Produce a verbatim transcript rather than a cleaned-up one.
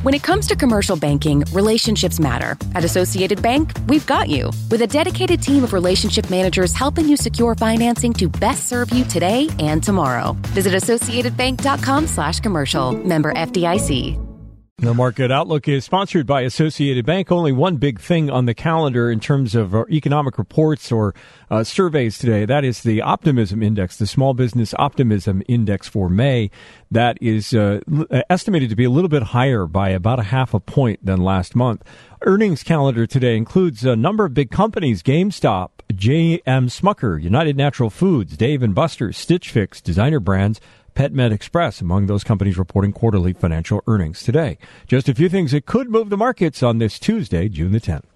When it comes to commercial banking, relationships matter. At Associated Bank, we've got you. With a dedicated team of relationship managers helping you secure financing to best serve you today and tomorrow. Visit associatedbank.com slash commercial. Member F D I C. The Market Outlook is sponsored by Associated Bank. Only one big thing on the calendar in terms of uh, economic reports or uh, surveys today. That is the Optimism Index, the Small Business Optimism Index for May. That is uh, estimated to be a little bit higher by about a half a point than last month. Earnings calendar today includes a number of big companies: GameStop, J M Smucker, United Natural Foods, Dave and Buster's, Stitch Fix, Designer Brands, PetMed Express, among those companies reporting quarterly financial earnings today. Just a few things that could move the markets on this Tuesday, June the tenth.